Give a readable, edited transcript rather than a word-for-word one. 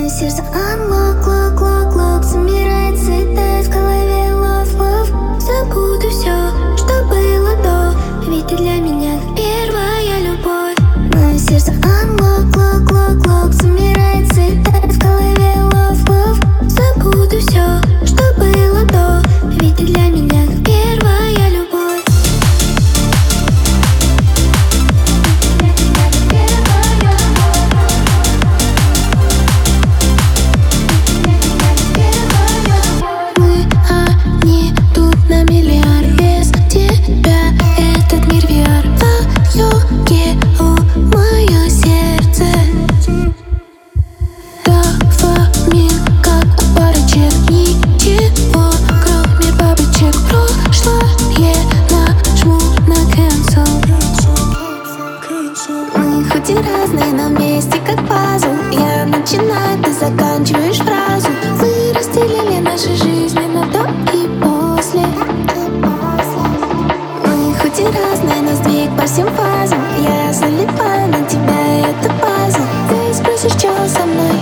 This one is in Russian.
Мое сердце unlock, lock, lock, lock. Собирается и тает в голове love, love. Забуду все, что было до, ведь ты для меня первая любовь. Мое сердце unlock, lock, lock, lock. Собирается и тает в голове love, love. Забуду все, что было до, ведь ты для меня первая любовь. Миллиард без тебя этот мир VR. Твое мое сердце. Дофамин, как парочек. Ничего, кроме бабочек. Прошлое нажму на cancel. Мы хоть и разные, но вместе как пазл. Я начинаю, ты заканчиваешь фразу. Мы разделили наши жизни на до и после. Мы хоть и разные, но сдвиг по всем фазам. Я залипаю на тебя, это пазл. Ты спросишь, что со мной.